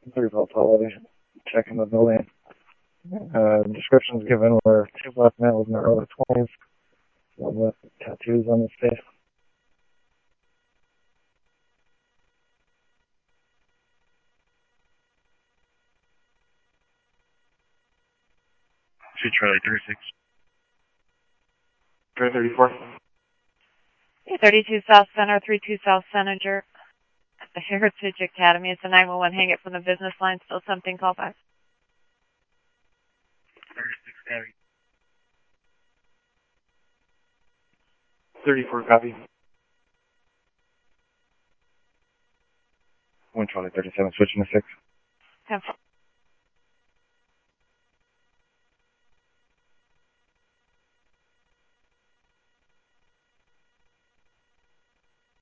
3 holiday. Checking the building. Descriptions given were 2 black males in their early 20s with tattoos on his face. Shoot Charlie 36. 334. 32 South Center, 32 South Senager. At the Heritage Academy. It's a 911. Hang it from the business line. Still something. Call back. 36 Gabby. 34 copy. 1 Charlie 37 switching to 6. 10-4.